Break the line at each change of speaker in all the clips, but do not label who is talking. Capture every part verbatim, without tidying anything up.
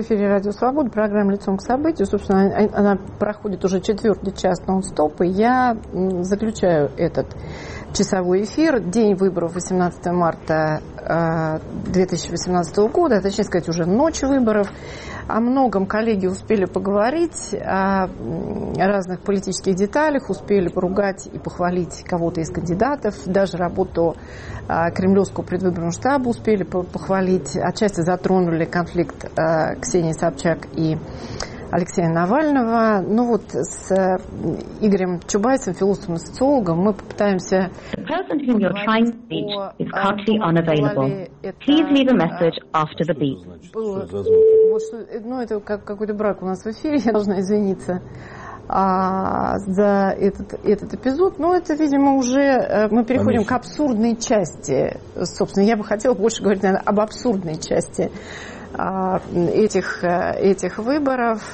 эфире «Радио Свобода», программа «Лицом к событию». Собственно, она проходит уже четвертый час нон-стоп, и я заключаю этот часовой эфир. День выборов восемнадцатого марта две тысячи восемнадцатого года, а точнее сказать, уже ночь выборов. О многом коллеги успели поговорить, о разных политических деталях, успели поругать и похвалить кого-то из кандидатов, даже работу кремлевского предвыборного штаба успели похвалить, отчасти затронули конфликт Ксении Собчак и Алексея Навального. Ну вот с Игорем Чубайсом, философом и социологом, мы попытаемся... Ну, это как какой-то брак у нас в эфире, я должна извиниться а, за этот, этот эпизод. Но это, видимо, уже мы переходим Конечно. К абсурдной части. Собственно, я бы хотела больше говорить, наверное, об абсурдной части этих, этих выборов.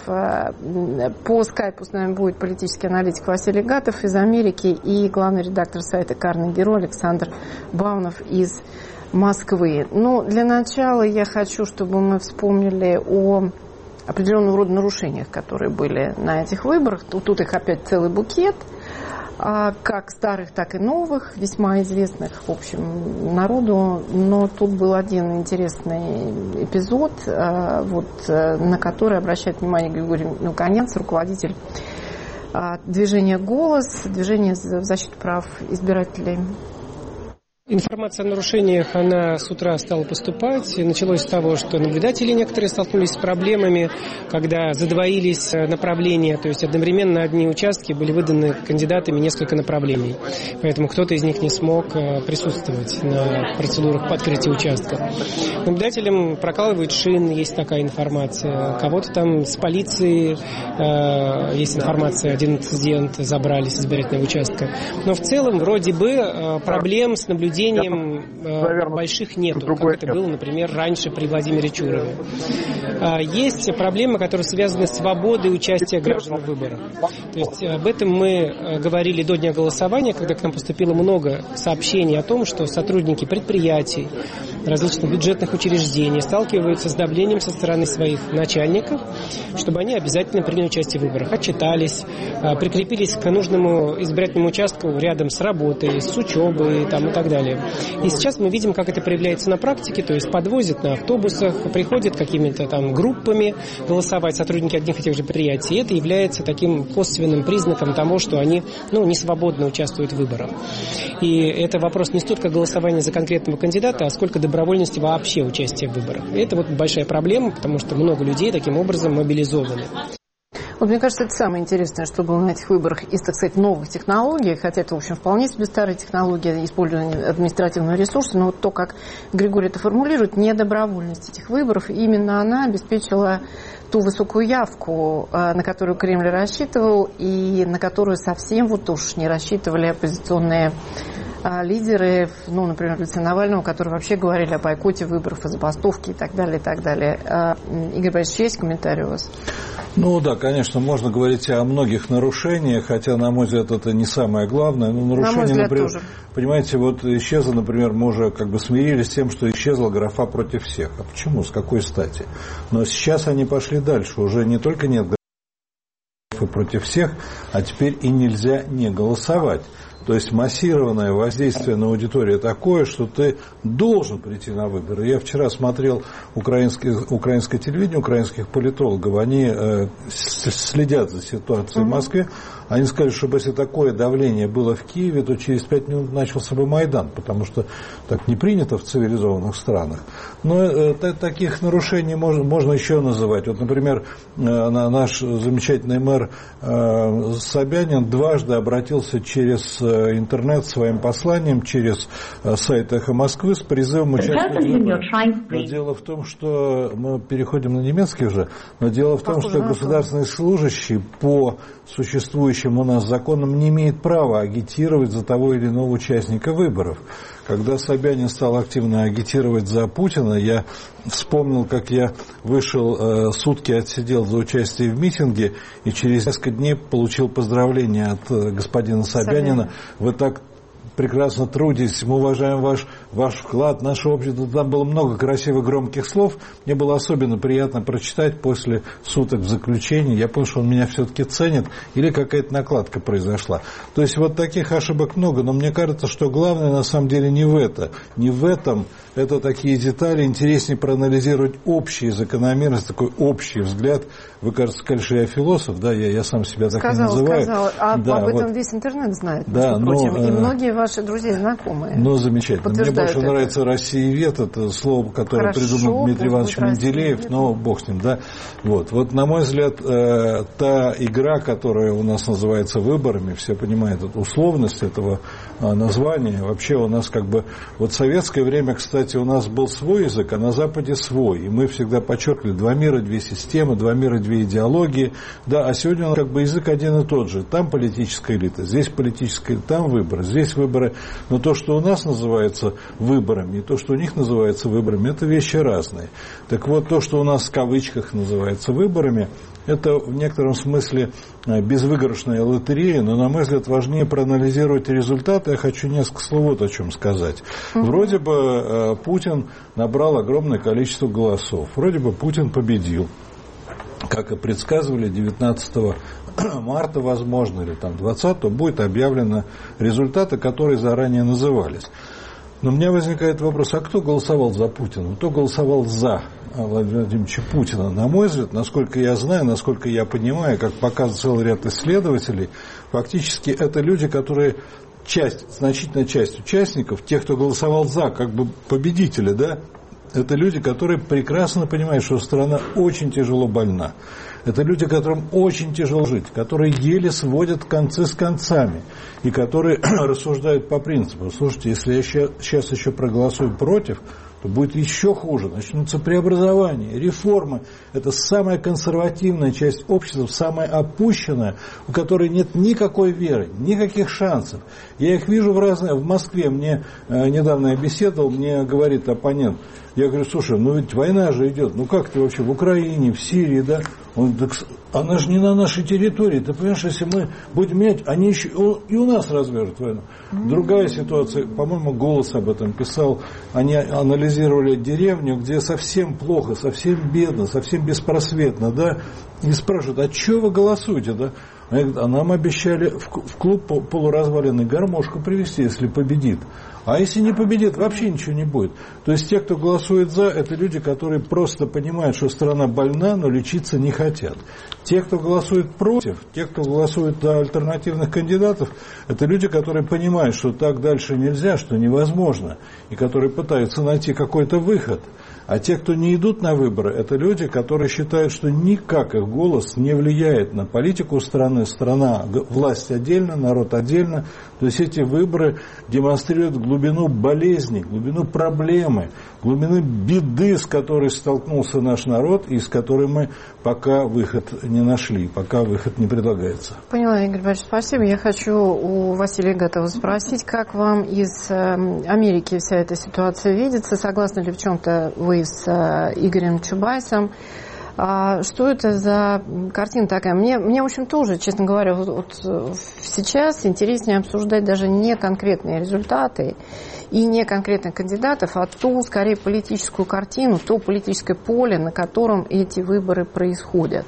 По скайпу с нами будет политический аналитик Василий Гатов из Америки и главный редактор сайта Карнеги.ру Александр Баунов из Москвы. Ну, для начала я хочу, чтобы мы вспомнили о определенного рода нарушениях, которые были на этих выборах. Тут, тут их опять целый букет, как старых, так и новых, весьма известных, в общем, народу. Но тут был один интересный эпизод, вот, на который обращает внимание Григорий Нуканенц, руководитель движения «Голос», движения в защиту прав избирателей.
Информация о нарушениях, она с утра стала поступать. Началось с того, что наблюдатели некоторые столкнулись с проблемами, когда задвоились направления, то есть одновременно на одни участки были выданы кандидатами несколько направлений. Поэтому кто-то из них не смог присутствовать на процедурах по открытию участка. Наблюдателям прокалывают шин, есть такая информация. Кого-то там с полиции есть информация, один инцидент забрали с избирательного участка. Но в целом вроде бы проблем с наблюдением э, больших нету, как это было, например, раньше при Владимире Чурове. Э, есть проблемы, которые связаны с свободой участия граждан в выборах. То есть об этом мы говорили до дня голосования, когда к нам поступило много сообщений о том, что сотрудники предприятий, различных бюджетных учреждений сталкиваются с давлением со стороны своих начальников, чтобы они обязательно приняли участие в выборах, отчитались, э, прикрепились к нужному избирательному участку рядом с работой, с учебой там, и так далее. И сейчас мы видим, как это проявляется на практике, то есть подвозят на автобусах, приходят какими-то там группами голосовать сотрудники одних и тех же предприятий. И это является таким косвенным признаком того, что они ну, не свободно участвуют в выборах. И это вопрос не столько голосования за конкретного кандидата, а сколько добровольности вообще участия в выборах. И это вот большая проблема, потому что много людей таким образом мобилизованы.
Вот мне кажется, это самое интересное, что было на этих выборах из, так сказать, новых технологий, хотя это, в общем, вполне себе старая технология использования административного ресурса, но вот то, как Григорий это формулирует, недобровольность этих выборов, именно она обеспечила ту высокую явку, на которую Кремль рассчитывал, и на которую совсем вот уж не рассчитывали оппозиционные лидеры, ну, например, Алексея Навального, которые вообще говорили о бойкоте выборов, о забастовке и так далее, и так далее. Игорь Борисович, есть комментарий у вас?
Ну да, конечно, можно говорить о многих нарушениях, хотя, на мой взгляд, это не самое главное. Но нарушение, на мой взгляд, например, тоже. Понимаете, вот исчезло, например, мы уже как бы смирились с тем, что исчезла графа против всех. А почему? С какой стати? Но сейчас они пошли дальше. Уже не только нет графы против всех, а теперь и нельзя не голосовать. То есть массированное воздействие на аудиторию такое, что ты должен прийти на выборы. Я вчера смотрел украинское, украинское телевидение, украинских политологов. Они э, следят за ситуацией в Москве. Они сказали, что если такое давление было в Киеве, то через пять минут начался бы Майдан, потому что так не принято в цивилизованных странах. Но э, таких нарушений можно, можно еще называть. Вот, например, э, наш замечательный мэр э, Собянин дважды обратился через э, интернет своим посланием, через э, сайт «Эхо Москвы» с призывом участвовать в выборах. Но дело в том, что мы переходим на немецкий уже, но дело в том, что государственный служащий по существующим у нас законам не имеет права агитировать за того или иного участника выборов. Когда Собянин стал активно агитировать за Путина, я вспомнил, как я вышел, э, сутки отсидел за участие в митинге, и через несколько дней получил поздравления от э, господина Собянина. Вы так прекрасно трудитесь, мы уважаем ваш, ваш вклад, наше общество. Там было много красивых, громких слов. Мне было особенно приятно прочитать после суток в заключении. Я понял, что он меня все-таки ценит, или какая-то накладка произошла. То есть вот таких ошибок много, но мне кажется, что главное на самом деле не в это, не в этом. Это такие детали, интереснее проанализировать общие закономерности, такой общий взгляд. Вы, кажется, сказали, что я философ, да, я, я сам себя так
сказал,
и называю.
Сказал, а
да,
об этом
вот.
Весь интернет знает,
да,
между прочим,
но,
и многие ваши друзья знакомые.
Ну, замечательно. Мне больше
это.
нравится «Россиевед», это слово, которое
Хорошо,
придумал Дмитрий Иванович Менделеев, но бог с ним, да. Вот, вот на мой взгляд, э, та игра, которая у нас называется выборами, все понимают эту условность этого э, названия, вообще у нас как бы, вот в советское время, кстати, у нас был свой язык, а на Западе свой, и мы всегда подчеркивали два мира, две системы, два мира, две идеологии, да, а сегодня у нас как бы язык один и тот же, там политическая элита, здесь политическая, там выборы, здесь выборы, но то, что у нас называется выборами, и то, что у них называется выборами, это вещи разные. Так вот, то, что у нас в кавычках называется выборами, это в некотором смысле безвыигрышная лотерея, но, на мой взгляд, важнее проанализировать результаты. Я хочу несколько слов вот о чем сказать. Вроде бы Путин набрал огромное количество голосов, вроде бы Путин победил. Как и предсказывали, девятнадцатого марта, возможно, или там двадцатого, будет объявлены результаты, которые заранее назывались. Но у меня возникает вопрос, а кто голосовал за Путина? Кто голосовал за Владимира Владимировича Путина? На мой взгляд, насколько я знаю, насколько я понимаю, как показывает целый ряд исследователей, фактически это люди, которые часть, значительная часть участников, тех, кто голосовал за, как бы победители, да, это люди, которые прекрасно понимают, что страна очень тяжело больна. Это люди, которым очень тяжело жить, которые еле сводят концы с концами и которые рассуждают по принципу: слушайте, если я сейчас еще проголосую против, то будет еще хуже. Начнутся преобразования, реформы. Это самая консервативная часть общества, самая опущенная, у которой нет никакой веры, никаких шансов. Я их вижу в разные... В Москве мне э, недавно я беседовал, мне говорит оппонент, я говорю, слушай, ну ведь война же идет, ну как ты вообще в Украине, в Сирии, да? Он говорит, она же не на нашей территории, ты понимаешь, если мы будем менять, они еще и у нас развяжут войну. Другая ситуация, по-моему, «Голос» об этом писал, они анализировали деревню, где совсем плохо, совсем бедно, совсем беспросветно, да, и спрашивают, а что вы голосуете, да? Они говорят, а нам обещали в клуб полуразваленный гармошку привезти, если победит. А если не победит, вообще ничего не будет. То есть те, кто голосует за, это люди, которые просто понимают, что страна больна, но лечиться не хотят. Те, кто голосует против, те, кто голосует за альтернативных кандидатов, это люди, которые понимают, что так дальше нельзя, что невозможно, и которые пытаются найти какой-то выход. А те, кто не идут на выборы, это люди, которые считают, что никак их голос не влияет на политику страны. Страна, власть отдельно, народ отдельно. То есть эти выборы демонстрируют глубину болезни, глубину проблемы, глубину беды, с которой столкнулся наш народ и с которой мы пока выход не нашли, пока выход не предлагается.
Поняла, Игорь Борисович, спасибо. Я хочу у Василия Игатова спросить, как вам из Америки вся эта ситуация видится? Согласны ли в чем-то вы с Игорем Чубайсом? А что это за картина такая? Мне, мне, в общем, тоже, честно говоря, вот, вот сейчас интереснее обсуждать даже не конкретные результаты и не конкретных кандидатов, а ту, скорее, политическую картину, то политическое поле, на котором эти выборы происходят.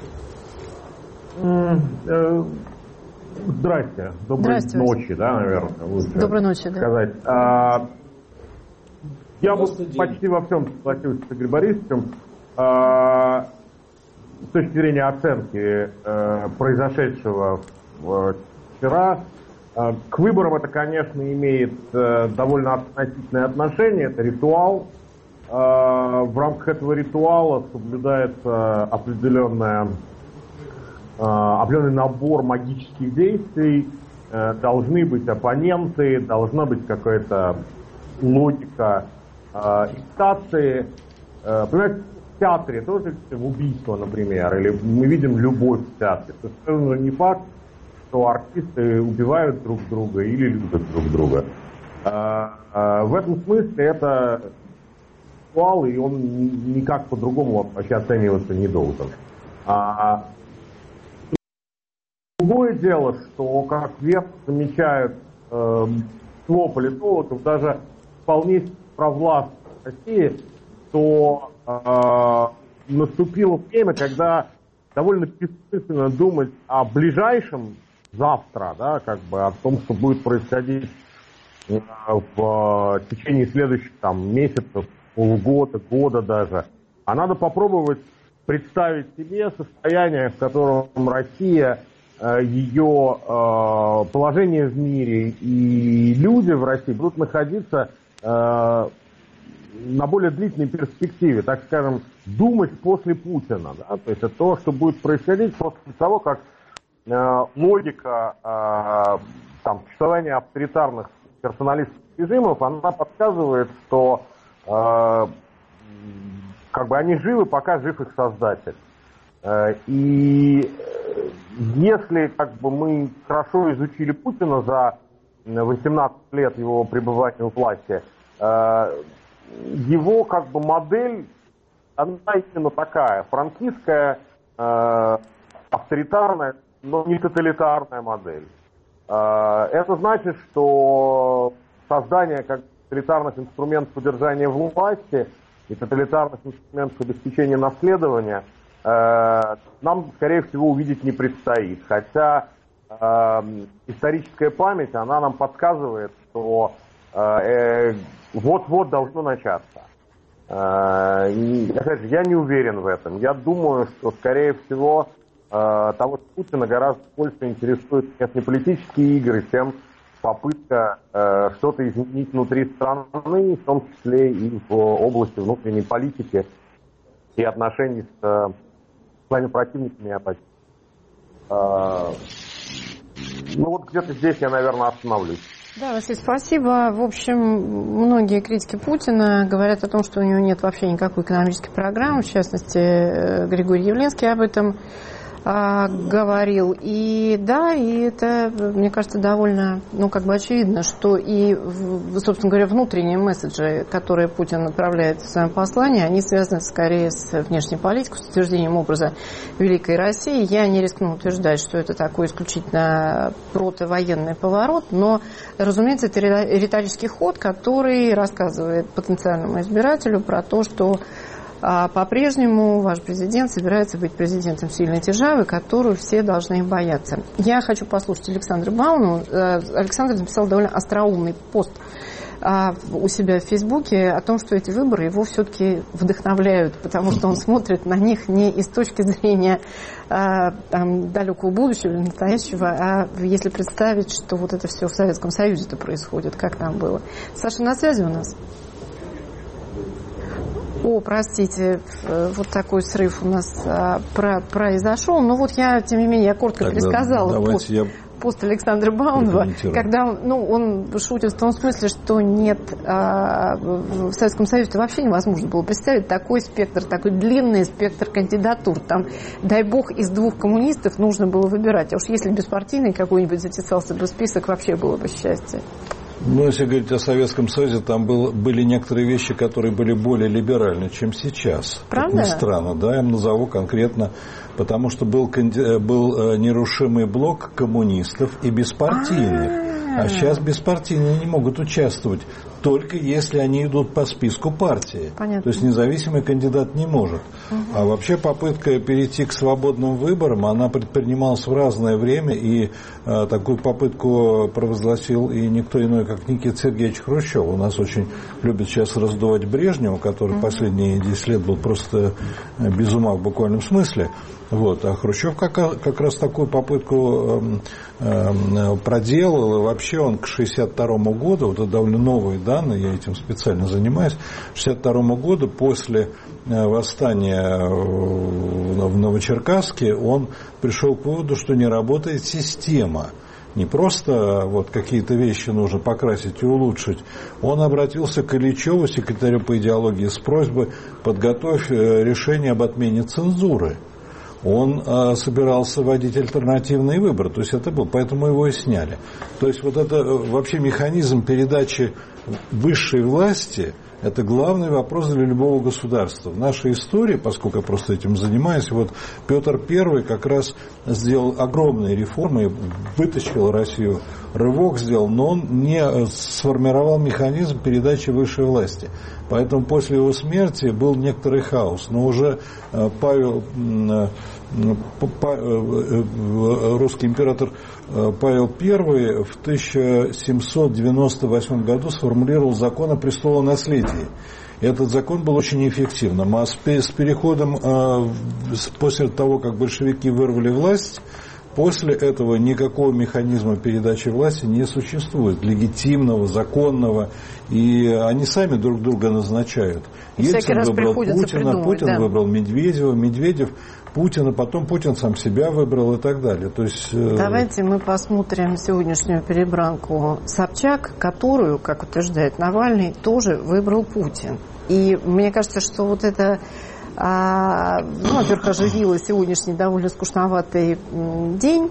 Здрасте. Доброй
Здрасте,
ночи, да, наверное, лучше
Доброй ночи, да.
сказать. А, я вот почти во всем согласился с Игорем Борисовичем. А, с точки зрения оценки а, произошедшего вчера, а, к выборам это, конечно, имеет а, довольно относительное отношение. Это ритуал. А, в рамках этого ритуала соблюдается определенная определенный набор магических действий, должны быть оппоненты, должна быть какая-то логика имитации. Понимаете, в театре тоже убийство, например, или мы видим любовь в театре. Совершенно не факт, что артисты убивают друг друга или любят друг друга. В этом смысле это ритуал, и он никак по-другому вообще оцениваться не должен. Другое дело, что, как верно замечают э, большинство политологов, даже вполне провластной России, то э, наступило время, когда довольно бессмысленно думать о ближайшем завтра, да, как бы о том, что будет происходить в течение следующих там, месяцев, полугода, года даже. А надо попробовать представить себе состояние, в котором Россия, ее положение в мире и люди в России будут находиться на более длительной перспективе, так скажем, думать после Путина. Да? То есть это то, что будет происходить после того, как логика там, существования авторитарных персоналистских режимов, она подсказывает, что э, как бы они живы, пока жив их создатель. Э, и если как бы мы хорошо изучили Путина за восемнадцать лет его пребывания в власти, э, его как бы модель, она именно такая, франкистская, э, авторитарная, но не тоталитарная модель. Это значит, что создание как тоталитарных инструментов удержания власти и тоталитарных инструментов обеспечения наследования нам, скорее всего, увидеть не предстоит. Хотя историческая память, она нам подсказывает, что вот-вот должно начаться. И, опять же, я не уверен в этом. Я думаю, что, скорее всего, того, что Путина гораздо больше интересует внешнеполитические игры, чем попытка э, что-то изменить внутри страны, в том числе и в области внутренней политики и отношений с э, своими противниками и оппозицией. Э, ну вот где-то здесь я, наверное, остановлюсь.
Да, Василий, спасибо. В общем, многие критики Путина говорят о том, что у него нет вообще никакой экономической программы, в частности, Григорий Явленский об этом говорил. И да, и это, мне кажется, довольно, ну, как бы очевидно, что и, собственно говоря, внутренние месседжи, которые Путин отправляет в своем послании, они связаны скорее с внешней политикой, с утверждением образа Великой России. Я не рискну утверждать, что это такой исключительно противоенный поворот, но, разумеется, это риторический ход, который рассказывает потенциальному избирателю про то, что А по-прежнему ваш президент собирается быть президентом сильной державы, которую все должны бояться. Я хочу послушать Александра Бауну. Александр написал довольно остроумный пост у себя в Фейсбуке о том, что эти выборы его все-таки вдохновляют, потому что он смотрит на них не из точки зрения там, далекого будущего или настоящего, а если представить, что вот это все в Советском Союзе-то происходит, как там было. Саша, на связи у нас? О, простите, вот такой срыв у нас а, про, произошел. Но вот я, тем не менее, я коротко Тогда пересказала пост, я... пост Александра Баунова, когда ну, он шутит в том смысле, что нет, а, в Советском Союзе вообще невозможно было представить такой спектр, такой длинный спектр кандидатур. Там, дай бог, из двух коммунистов нужно было выбирать. А уж если беспартийный какой-нибудь затесался бы список, вообще было бы счастье.
Ну, если говорить о Советском Союзе, там был, были некоторые вещи, которые были более либеральны, чем сейчас.
Правда?
Как ни странно, да, я назову конкретно, потому что был, был нерушимый блок коммунистов и беспартийных. А сейчас беспартийные не могут участвовать, только если они идут по списку партии.
Понятно.
То есть независимый кандидат не может. Угу. А вообще попытка перейти к свободным выборам, она предпринималась в разное время, и а, такую попытку провозгласил и никто иной, как Никита Сергеевич Хрущев. У нас очень любят сейчас раздувать Брежнева, который угу. последние десять лет был просто без ума в буквальном смысле. Вот. А Хрущев как, как раз такую попытку э, э, проделал, и вообще он к шестьдесят второму году, вот это довольно новые данные, я этим специально занимаюсь, к шестьдесят второму году после э, восстания в, в Новочеркасске он пришел к выводу, что не работает система. Не просто вот какие-то вещи нужно покрасить и улучшить. Он обратился к Ильичеву, секретарю по идеологии, с просьбой подготовить решение об отмене цензуры. Он э, собирался вводить альтернативные выборы, то есть это был, поэтому его и сняли. То есть вот это вообще механизм передачи высшей власти, это главный вопрос для любого государства. В нашей истории, поскольку я просто этим занимаюсь, вот Петр Первый как раз сделал огромные реформы, вытащил Россию рывок сделал, но он не сформировал механизм передачи высшей власти. Поэтому после его смерти был некоторый хаос. Но уже Павел, русский император Павел Первый в тысяча семьсот девяносто восьмом году сформулировал закон о престолонаследии. Этот закон был очень эффективным. А с переходом, после того, как большевики вырвали власть, после этого никакого механизма передачи власти не существует, легитимного, законного, и они сами друг друга назначают. Ельцин выбрал Путина, Путин да. выбрал Медведева, Медведев Путина, потом Путин сам себя выбрал и так далее. То есть,
давайте мы посмотрим сегодняшнюю перебранку. Собчак, которую, как утверждает Навальный, тоже выбрал Путин. И мне кажется, что вот это... А, ну, во-первых, оживила сегодняшний довольно скучноватый день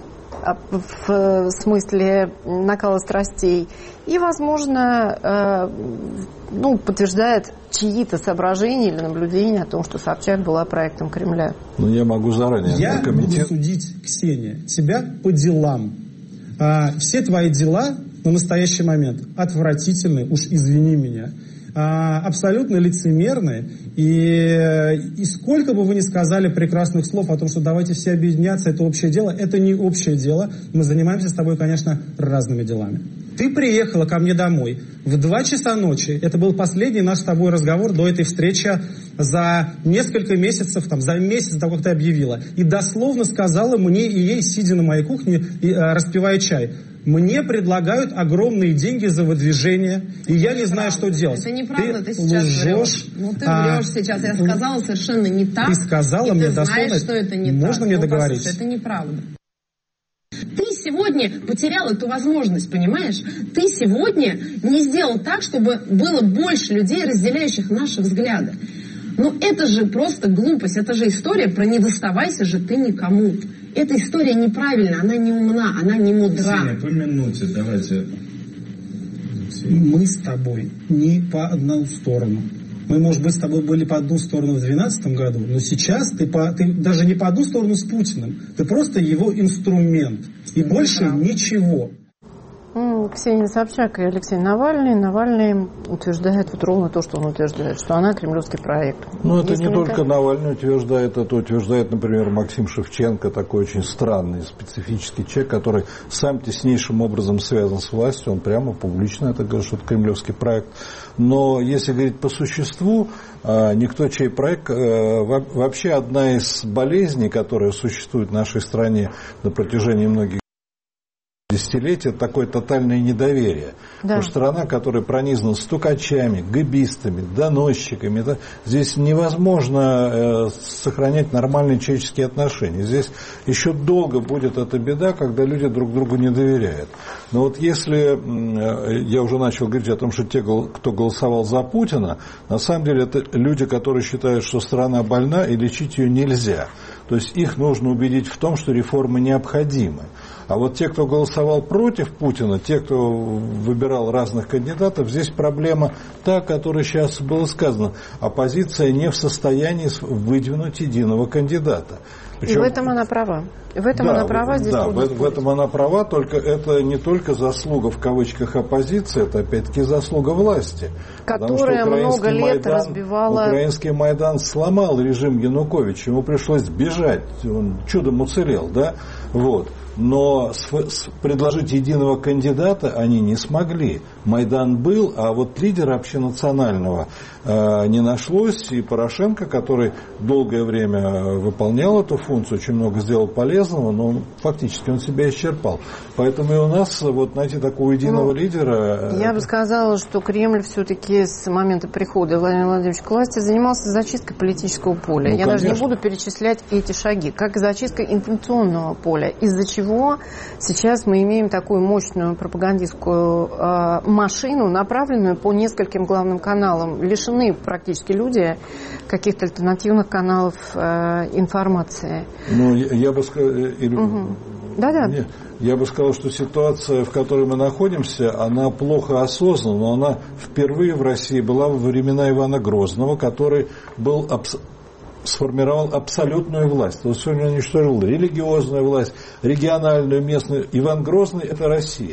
в смысле накала страстей и, возможно, ну, подтверждает чьи-то соображения или наблюдения о том, что Собчак была проектом Кремля.
Ну, я могу заранее
Я буду судить, Ксения, тебя по делам. А, все твои дела на настоящий момент отвратительны, уж извини меня, а, абсолютно лицемерные. И, и сколько бы вы ни сказали прекрасных слов о том, что давайте все объединяться, это общее дело, это не общее дело. Мы занимаемся с тобой, конечно, разными делами. Ты приехала ко мне домой в два часа ночи. Это был последний наш с тобой разговор до этой встречи за несколько месяцев, там, за месяц до того, как ты объявила. И дословно сказала мне и ей, сидя на моей кухне, и, а, распивая чай: мне предлагают огромные деньги за выдвижение, и я не знаю, что делать.
Это неправда, ты,
ты
сейчас
лжешь.
Ну, ты а, врешь сейчас. Я сказала совершенно не так.
Ты сказала и мне
ты
дословно.
Знаешь, что это не
Можно
так.
мне
ну,
договориться?
Послушай, это неправда. Ты сегодня потерял эту возможность, понимаешь? Ты сегодня не сделал так, чтобы было больше людей, разделяющих наши взгляды. Ну, это же просто глупость. Это же история про «не доставайся же ты никому». Эта история неправильная, она не умна, она не мудра.
Ксения, по минуте, давайте.
Мы с тобой не по одну сторону. Мы, может быть, с тобой были по одну сторону в две тысячи двенадцатом году, но сейчас ты, по, ты даже не по одну сторону с Путиным. Ты просто его инструмент. И больше ничего.
Ксения Собчак и Алексей Навальный. Навальный утверждает вот ровно то, что он утверждает, что она кремлевский проект.
Ну, это Если не только так... Навальный утверждает, это утверждает, например, Максим Шевченко, такой очень странный, специфический человек, который сам теснейшим образом связан с властью, он прямо публично это говорит, что это кремлевский проект. Но если говорить по существу, никто чей проект, вообще одна из болезней, которая существует в нашей стране на протяжении многих десятилетия, такое тотальное недоверие. Да. Потому что страна, которая пронизана стукачами, гэбистами, доносчиками, это, здесь невозможно э, сохранять нормальные человеческие отношения. Здесь еще долго будет эта беда, когда люди друг другу не доверяют. Но вот если, э, я уже начал говорить о том, что те, кто голосовал за Путина, на самом деле это люди, которые считают, что страна больна и лечить ее нельзя. То есть их нужно убедить в том, что реформы необходимы. А вот те, кто голосовал против Путина, те, кто выбирал разных кандидатов, здесь проблема та, о которой сейчас было сказано. Оппозиция не в состоянии выдвинуть единого кандидата.
Причем, и в этом она права. В этом
да,
она права, здесь
да, в, в этом она права, только это не только заслуга в кавычках оппозиции, это опять-таки заслуга власти.
Которая много лет
Майдан,
разбивала...
Украинский Майдан сломал режим Януковича, ему пришлось бежать, он чудом уцелел, да, вот. Но предложить единого кандидата они не смогли. Майдан был, а вот лидера общенационального э, не нашлось. И Порошенко, который долгое время выполнял эту функцию, очень много сделал полезного, но фактически он себя исчерпал. Поэтому и у нас вот найти такого единого ну, лидера...
Я бы сказала, что Кремль все-таки с момента прихода Владимира Владимировича к власти занимался зачисткой политического поля. Ну, я конечно. Даже не буду перечислять эти шаги, как и зачисткой информационного поля, из-за чего сейчас мы имеем такую мощную пропагандистскую э, машину, направленную по нескольким главным каналам. Лишены практически люди каких-то альтернативных каналов э, информации.
Ну, я, я бы сказал...
Угу. Да-да.
Я бы сказал, что ситуация, в которой мы находимся, она плохо осознана, но она впервые в России была во времена Ивана Грозного, который был абсолютно сформировал абсолютную власть. То есть он уничтожил религиозную власть, региональную, местную. Иван Грозный – это Россия.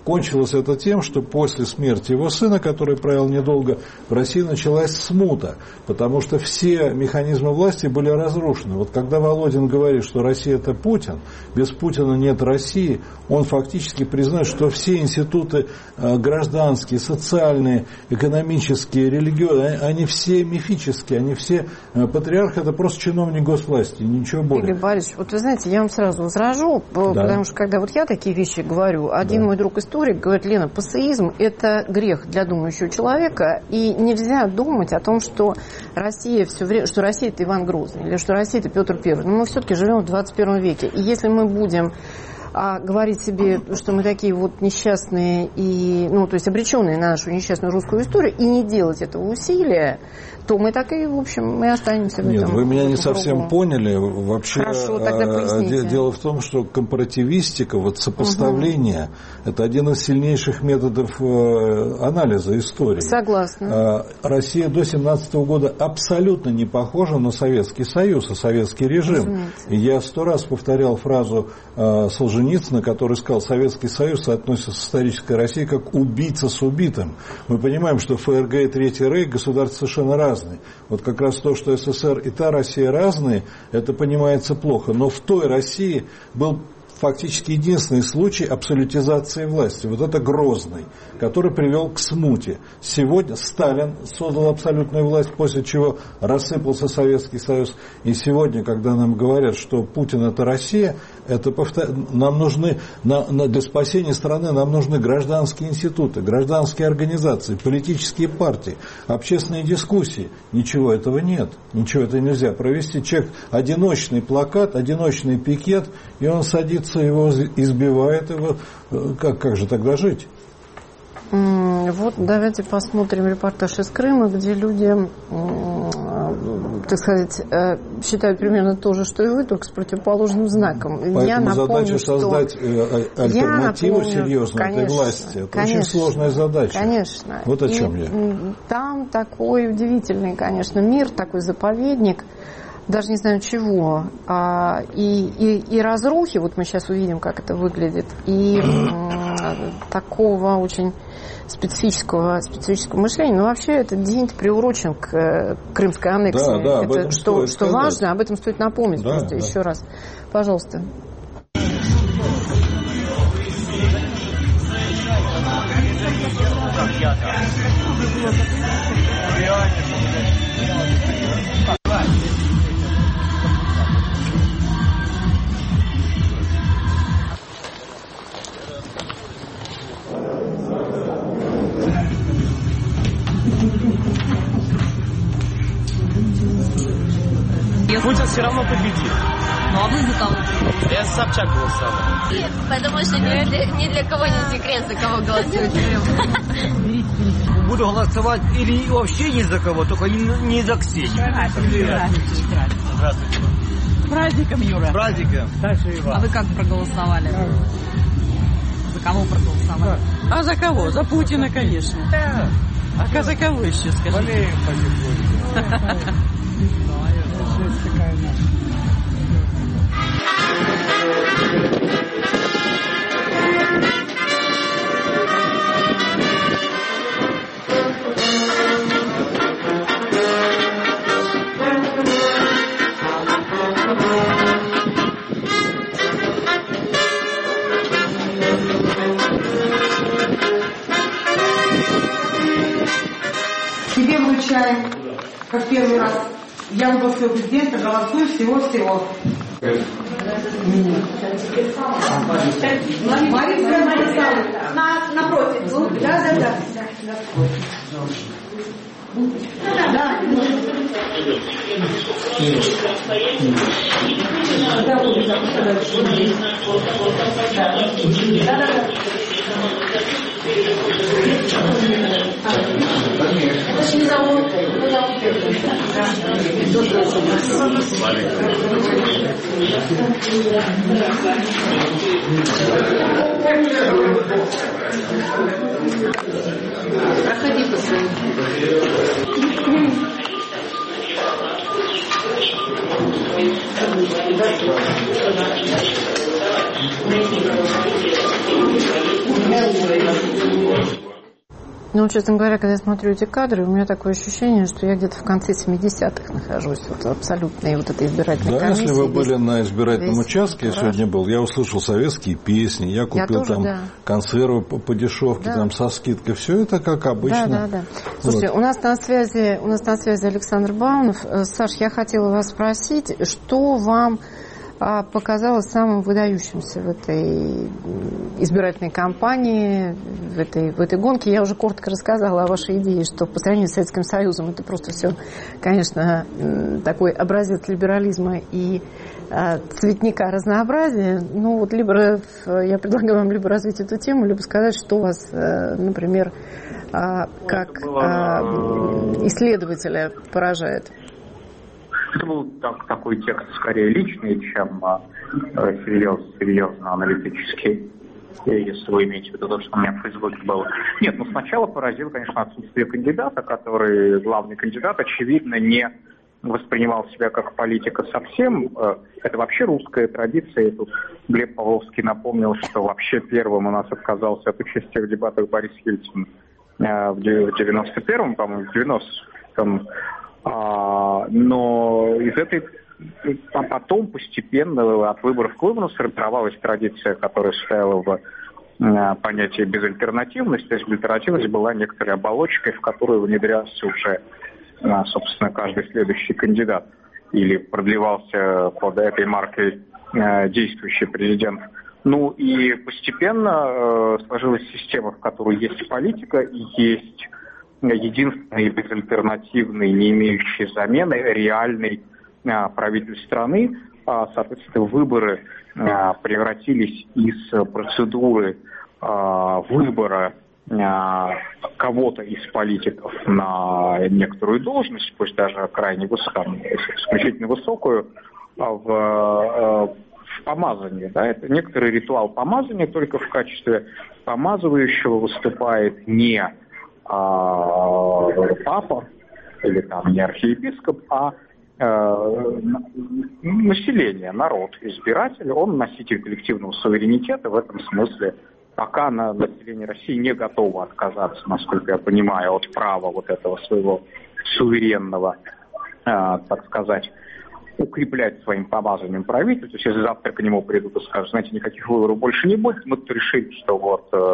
кончилось это тем, что после смерти его сына, который правил недолго, в России началась смута, потому что все механизмы власти были разрушены. Вот когда Володин говорит, что Россия – это Путин, без Путина нет России, он фактически признает, что все институты гражданские, социальные, экономические, религиозные, они все мифические, они все, патриарх – это просто чиновник госвласти, ничего более.
Игорь Борисович, вот вы знаете, я вам сразу возражу, да. Потому что когда вот я такие вещи говорю, один да. мой друг-историк говорит: Лена, пассеизм – это грех для думающего человека, и нельзя думать о том, что Россия все время, что Россия – это Иван Грозный, или что Россия – это Петр Первый. Но мы все-таки живем в двадцать первом веке, и если мы будем а говорить себе, что мы такие вот несчастные и, ну, то есть обреченные на нашу несчастную русскую историю, и не делать этого усилия, то мы так и, в общем, мы останемся в этом.
Нет, вы меня не совсем поняли. Вообще,
Хорошо, тогда поясните.
Дело в том, что компаративистика, вот сопоставление, угу. это один из сильнейших методов анализа истории.
Согласна.
Россия до семнадцатого года абсолютно не похожа на Советский Союз и советский режим. И я сто раз повторял фразу Солженицына, который сказал: Советский Союз соотносится с исторической Россией как убийца с убитым. Мы понимаем, что ФРГ и Третий Рейх государства совершенно разные. Вот как раз то, что СССР и та Россия разные, это понимается плохо. Но в той России был фактически единственный случай абсолютизации власти. Вот это Грозный, который привел к смуте. Сегодня Сталин создал абсолютную власть, после чего рассыпался Советский Союз. И сегодня, когда нам говорят, что Путин – это Россия, это повтор... нам нужны, на, на, для спасения страны нам нужны гражданские институты, гражданские организации, политические партии, общественные дискуссии. Ничего этого нет. Ничего этого нельзя провести. Человек, одиночный плакат, одиночный пикет, и он садится, его избивает, его. Как, как же тогда жить?
Вот давайте посмотрим репортаж из Крыма, где люди, так сказать, считают примерно то же, что и вы, только с противоположным знаком.
Поэтому я напомню, задача создать что... альтернативу напомню, серьезную конечно, этой власти. Это конечно, очень сложная задача.
Конечно.
Вот о
и
чем я.
Там такой удивительный, конечно, мир, такой заповедник, даже не знаю чего, а, и, и, и разрухи, вот мы сейчас увидим, как это выглядит, и м, такого очень специфического, специфического мышления. Но вообще этот день приурочен к, к крымской аннексии.
Да, да,
это,
этом
что, что
сказать.
важно, об этом стоит напомнить
да,
просто
да.
еще раз. Пожалуйста.
Путин все равно победит.
Ну а вы за кого?
Я за Собчак голосовал.
Потому что ни для, ни для кого не секрет, за кого голосуют.
Буду голосовать или вообще ни за кого, только не, не за Ксению.
Здравствуйте.
Здравствуйте.
С праздником, Юра.
С праздником.
А вы как проголосовали? За кого проголосовали?
А за кого? За Путина, конечно.
Да.
А за кого еще, скажите?
Болеем потихоньку.
Тебе вручаем, как первый раз. Я выбрал своего президента, голосую всего-всего. Мария написала. На, напротив. Да, да, да. Да. Это же не зовут.
Проходи по своему.
Thank you.
Ну, честно говоря, когда я смотрю эти кадры, у меня такое ощущение, что я где-то в конце семидесятых нахожусь. Вот абсолютно вот этой избирательной
да,
комиссии.
Если вы были на избирательном
весь
участке, я сегодня был, я услышал советские песни, я купил я тоже, там да. консервы по, по дешевке, да. там со скидкой. Все это как обычно.
Да, да, да. Слушайте, вот. у нас на связи, у нас на связи Александр Баунов. Саш, я хотела вас спросить, что вам показалось самым выдающимся в этой избирательной кампании, в этой, в этой гонке. Я уже коротко рассказала о вашей идее, что по сравнению с Советским Союзом это просто все, конечно, такой образец либерализма и цветника разнообразия. Ну вот либо я предлагаю вам либо развить эту тему, либо сказать, что вас, например, как исследователя поражает.
Это был так, такой текст скорее личный, чем э, серьез, серьезно аналитический, если вы имеете в виду то, что у меня в Фейсбуке было. Нет, ну сначала поразило, конечно, отсутствие кандидата, который, главный кандидат, очевидно, не воспринимал себя как политика совсем. Это вообще русская традиция. И тут Глеб Павловский напомнил, что вообще первым у нас отказался от участия в дебатах Борис Ельцин в девяносто первом, по-моему, в девяностом. А, но из этой, а потом постепенно от выборов к выбору сформировалась традиция, которая состояла в а, понятии безальтернативности. То есть альтернативность была некоторой оболочкой, в которую внедрялся уже, а, собственно, каждый следующий кандидат или продлевался под этой маркой а, действующий президент. Ну и постепенно а, сложилась система, в которой есть политика и есть единственный безальтернативный, не имеющий замены, реальный а, правитель страны. А, соответственно, выборы а, превратились из процедуры а, выбора а, кого-то из политиков на некоторую должность, пусть даже крайне высокую, исключительно высокую, в, в помазание. Да? Это некоторый ритуал помазания, только в качестве помазывающего выступает не А, папа или там не архиепископ, а э, население, народ, избиратель, он носитель коллективного суверенитета. В этом смысле пока на население России не готово отказаться, насколько я понимаю, от права вот этого своего суверенного, э, так сказать, укреплять своим помазанием правительство. То есть, если завтра к нему придут и скажут, знаете, никаких выборов больше не будет, мы решили, что вот э,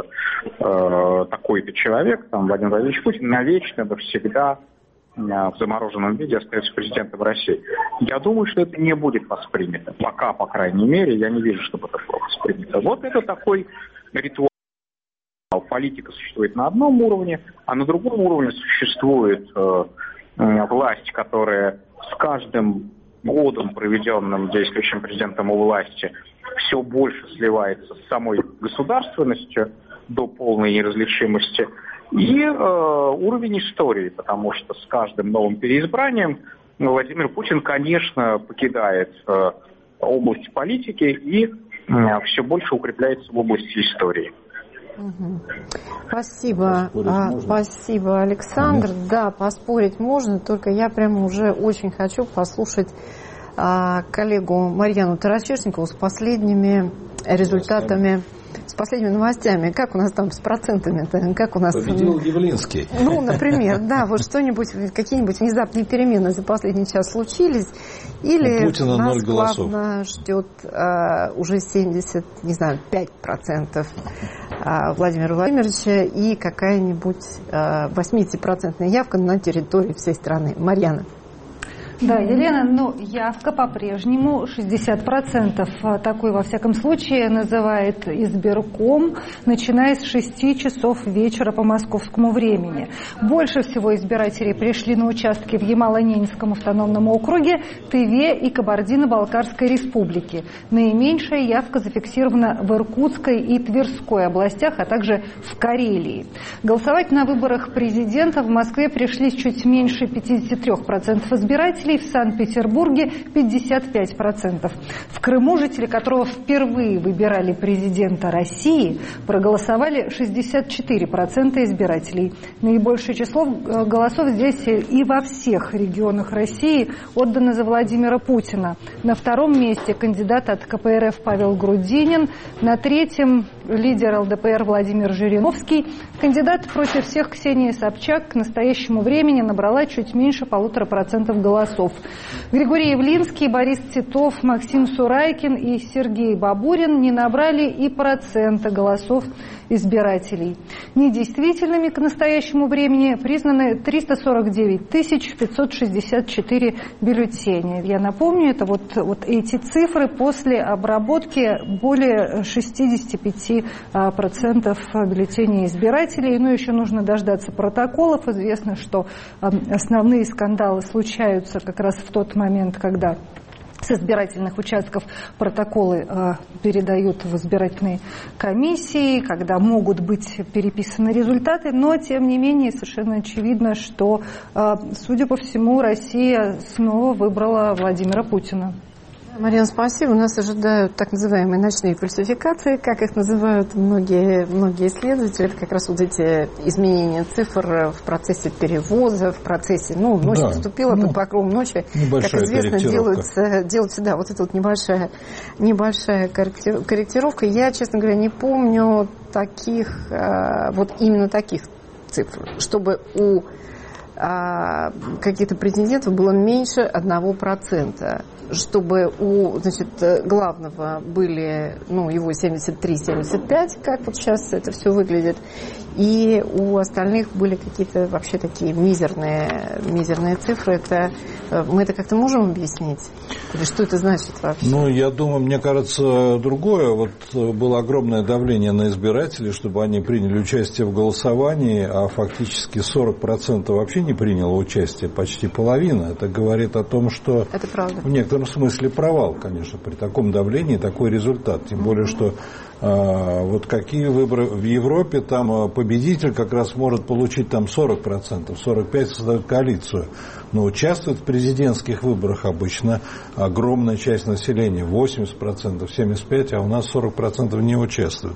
э, такой-то человек, там, Владимир Владимирович Путин, навечно, навсегда э, в замороженном виде остается президентом России. Я думаю, что это не будет воспринято. Пока, по крайней мере, я не вижу, чтобы это было воспринято. Вот это такой ритуал. Политика существует на одном уровне, а на другом уровне существует э, э, власть, которая с каждым годом, проведенным действующим президентом у власти, все больше сливается с самой государственностью до полной неразличимости, и э, уровень истории, потому что с каждым новым переизбранием Владимир Путин, конечно, покидает э, область политики и э, все больше укрепляется в области истории.
Угу. Спасибо, а, спасибо, Александр. Угу. Да, поспорить можно, только я прямо уже очень хочу послушать а, коллегу Марьяну Тарачешникову с последними результатами, с последними новостями. Как у нас там с процентами-то? Как у нас?
Победил Явлинский.
Ну, например, да, вот что-нибудь, какие-нибудь внезапные перемены за последний час случились, или
Путина
нас
главно
ждет а, уже семьдесят, не знаю, пять процентов а, Владимира Владимировича и какая-нибудь а, восьмидесятипроцентная явка на территории всей страны. Марьяна.
Да, Елена, ну, явка по-прежнему шестьдесят процентов. Такой, во всяком случае, называет избирком, начиная с шести часов вечера по московскому времени. Больше всего избирателей пришли на участки в Ямало-Ненецком автономном округе, Тыве и Кабардино-Балкарской республике. Наименьшая явка зафиксирована в Иркутской и Тверской областях, а также в Карелии. Голосовать на выборах президента в Москве пришли чуть меньше пятидесяти трёх процентов избирателей. избирателей, в Санкт-Петербурге пятьдесят пять процентов. В Крыму жители, которого впервые выбирали президента России, проголосовали шестьдесят четыре процента избирателей. Наибольшее число голосов здесь и во всех регионах России отдано за Владимира Путина. На втором месте кандидат от ка пэ эр эф Павел Грудинин, на третьем лидер эл дэ пэ эр Владимир Жириновский. Кандидат против всех Ксения Собчак к настоящему времени набрала чуть меньше полутора процентов голосов. Григорий Явлинский, Борис Титов, Максим Сурайкин и Сергей Бабурин не набрали и процента голосов избирателей. Недействительными к настоящему времени признаны триста сорок девять тысяч пятьсот шестьдесят четыре бюллетеня. Я напомню, это вот, вот эти цифры после обработки более шестьдесят пять процентов бюллетеней избирателей. Но еще нужно дождаться протоколов. Известно, что основные скандалы случаются как раз в тот момент, когда с избирательных участков протоколы э, передают в избирательные комиссии, когда могут быть переписаны результаты, но, тем не менее, совершенно очевидно, что, э, судя по всему, Россия снова выбрала Владимира Путина.
Марина, спасибо. Нас ожидают так называемые ночные фальсификации, как их называют многие, многие исследователи. Это как раз вот эти изменения цифр в процессе перевоза, в процессе, ну, ночь да. наступила, ну, под покровом ночи, как известно, делается, делается, да, вот эта вот небольшая, небольшая корректировка. Я, честно говоря, не помню таких, вот именно таких цифр, чтобы у каких-то претендентов было меньше одного процента. Чтобы у, значит, главного были, ну, его семьдесят три - семьдесят пять, как вот сейчас это все выглядит, и у остальных были какие-то вообще такие мизерные, мизерные цифры. Это, мы это как-то можем объяснить? Или что это значит вообще?
Ну, я думаю, мне кажется, другое. Вот было огромное давление на избирателей, чтобы они приняли участие в голосовании, а фактически сорок процентов вообще не приняло участие, почти половина. Это говорит о том, что
это правда.
В некотором в смысле провал, конечно, при таком давлении такой результат. Тем более, что а, вот какие выборы в Европе, там победитель как раз может получить там сорок процентов, сорок пять процентов создает коалицию. Но участвует в президентских выборах обычно огромная часть населения, восемьдесят процентов, семьдесят пять процентов, а у нас сорок процентов не участвуют.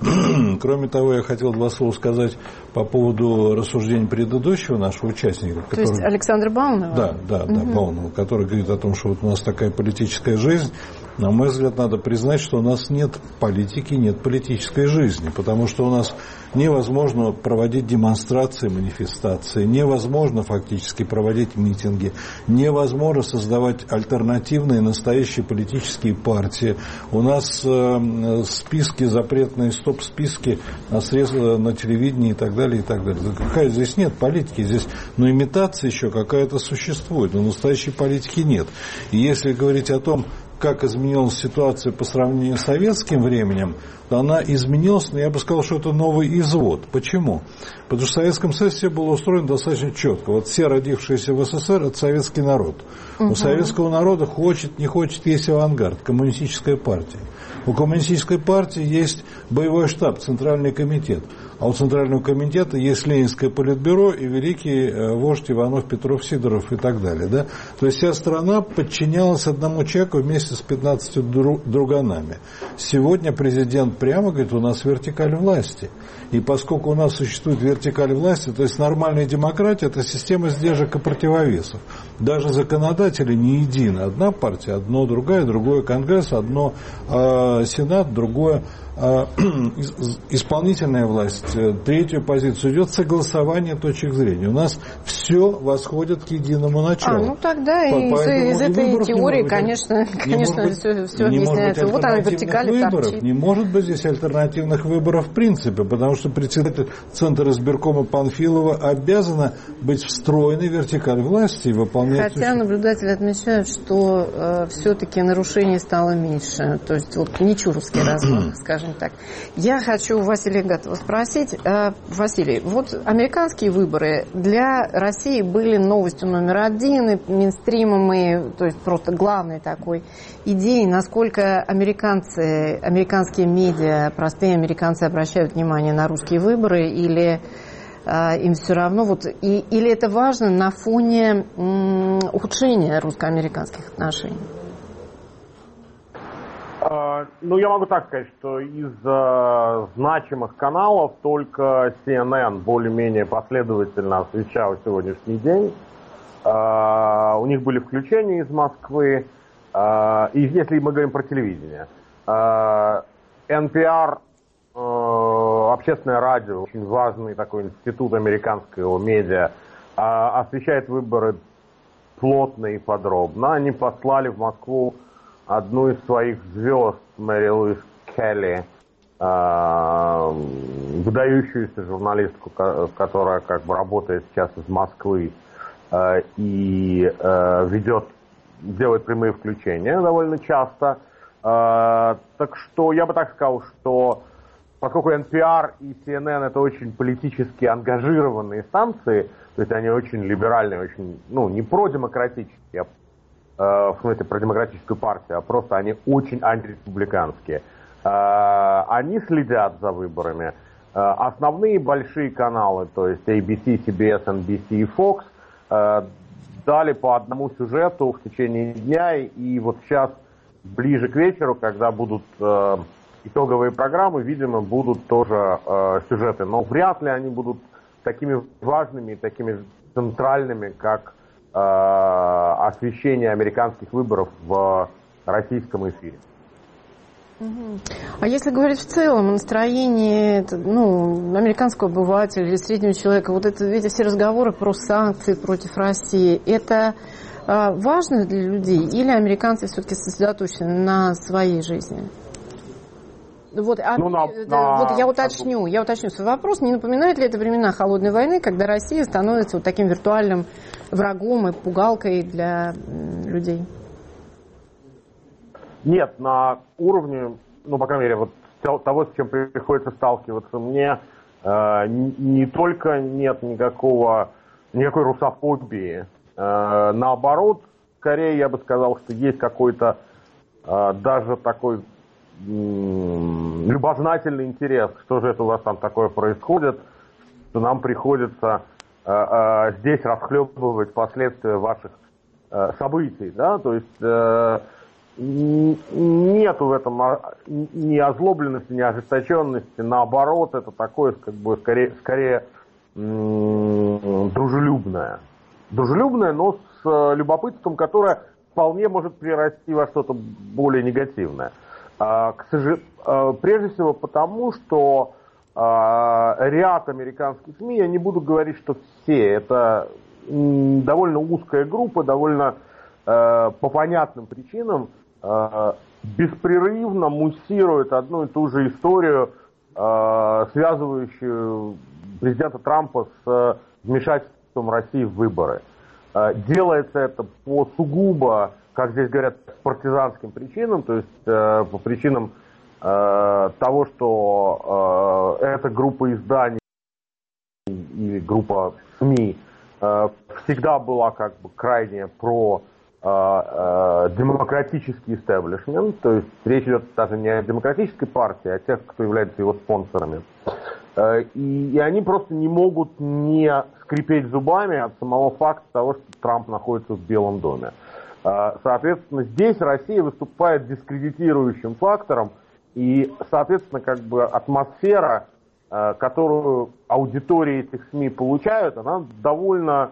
Кроме того, я хотел два слова сказать по поводу рассуждений предыдущего нашего участника.
То который... есть Александра Баунова?
Да, да, да, угу. Баунова, который говорит о том, что вот у нас такая политическая жизнь. На мой взгляд, надо признать, что у нас нет политики, нет политической жизни, потому что у нас невозможно проводить демонстрации, манифестации, невозможно фактически проводить митинги, невозможно создавать альтернативные настоящие политические партии. У нас э, списки запретные, стоп-списки на средства, на телевидении и так далее, и так далее. Какая здесь нет политики, здесь, ну, имитация еще какая-то существует, но настоящей политики нет. И если говорить о том, как изменилась ситуация по сравнению с советским временем, то она изменилась, но я бы сказал, что это новый извод. Почему? Потому что в Советском Союзе все было устроено достаточно четко. Вот все родившиеся в эс эс эс эр – это советский народ. Угу. У советского народа хочет, не хочет, есть авангард, коммунистическая партия. У коммунистической партии есть боевой штаб, центральный комитет. А у Центрального комитета есть Ленинское политбюро и великий вождь Иванов, Петров, Сидоров и так далее. Да? То есть вся страна подчинялась одному человеку вместе с пятнадцатью друганами. Сегодня президент прямо говорит, у нас вертикаль власти. И поскольку у нас существует вертикаль власти, то есть нормальная демократия – это система сдержек и противовесов. Даже законодатели не едины. Одна партия, одно, другая, другое Конгресс, одно э, Сенат, другое э, исполнительная власть. Третью позицию идет согласование точек зрения. У нас все восходит к единому началу.
А, ну тогда По, из, из этой теории, быть, конечно, конечно быть, все, все объясняется. Вот она вертикаль торчит.
Не может быть здесь альтернативных выборов в принципе, потому что председатель Центра избиркома Панфилова обязана быть встроенной в вертикаль власти и выполнять...
Хотя наблюдатели отмечают, что э, все-таки нарушений стало меньше. То есть вот не чуровский размах, скажем так. Я хочу у Василия Гатова спросить. Э, Василий, вот американские выборы для России были новостью номер один, и мейнстримом, и, то есть просто главной такой идеей, насколько американцы, американские медиа, простые американцы обращают внимание на русские выборы, или им все равно. Вот, и, или это важно на фоне м, ухудшения русско-американских отношений?
Ну, я могу так сказать, что из э, значимых каналов только си эн эн более-менее последовательно освещал сегодняшний день. Э, у них были включения из Москвы. Э, и если мы говорим про телевидение. Э, эн пи ар, э, общественное радио, очень важный такой институт американского медиа, э, освещает выборы плотно и подробно. Они послали в Москву одну из своих звезд, Мэри Луис Келли, э, выдающуюся журналистку, которая как бы работает сейчас из Москвы э, и э, ведет, делает прямые включения довольно часто. Э, так что я бы так сказал, что поскольку эн пи ар и си эн эн это очень политически ангажированные станции, то есть они очень либеральные, очень, ну, не продемократические, а в смысле про демократическую партию, а просто они очень антиреспубликанские. Они следят за выборами. Основные большие каналы, то есть эй би си, си би эс, эн би си и Fox, дали по одному сюжету в течение дня, и вот сейчас, ближе к вечеру, когда будут итоговые программы, видимо, будут тоже сюжеты, но вряд ли они будут такими важными, такими центральными, как освещение американских выборов в российском эфире.
А если говорить в целом о настроении, ну, американского обывателя или среднего человека, вот это, эти все разговоры про санкции против России, это э, важно для людей или американцы все-таки сосредоточены на своей жизни? Вот, а,
ну, на,
это,
на...
вот я уточню, я уточню свой вопрос. Не напоминает ли это времена холодной войны, когда Россия становится вот таким виртуальным врагом и пугалкой для людей?
Нет, на уровне, ну, по крайней мере, вот того, с чем приходится сталкиваться мне, э, не только нет никакого, никакой русофобии, э, наоборот, скорее я бы сказал, что есть какой-то э, даже такой любознательный интерес, что же это у вас там такое происходит, что нам приходится э, э, здесь расхлебывать последствия ваших э, событий, да, то есть э, нету в этом ни озлобленности, ни ожесточенности, наоборот, это такое, как бы, скорее, скорее м- дружелюбное. Дружелюбное, но с любопытством, которое вполне может перерасти во что-то более негативное. А, к сожалению, прежде всего потому, что а, ряд американских СМИ, я не буду говорить, что все, это м, довольно узкая группа, довольно а, по понятным причинам, беспрерывно муссирует одну и ту же историю, связывающую президента Трампа с вмешательством России в выборы. Делается это по сугубо, как здесь говорят, партизанским причинам, то есть по причинам того, что эта группа изданий или группа СМИ всегда была как бы крайне про демократический истеблишмент, то есть речь идет даже не о демократической партии, а о тех, кто является его спонсорами. И, и они просто не могут не скрипеть зубами от самого факта того, что Трамп находится в Белом доме. Соответственно, здесь Россия выступает дискредитирующим фактором, и, соответственно, как бы атмосфера, которую аудитории этих СМИ получают, она довольно,